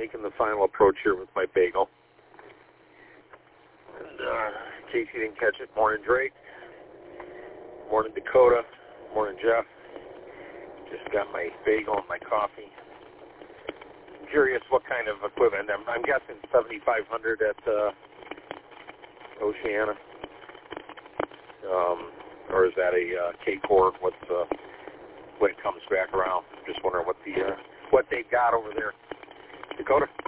making the final approach here with my bagel. And in case you didn't catch it, morning Drake, morning Dakota, morning Jeff. Just got my bagel and my coffee. I'm curious what kind of equipment. I'm guessing 7,500 at Oceana. Or is that a K-Core? What's when it comes back around? Just wondering what they've got over there. Dakota?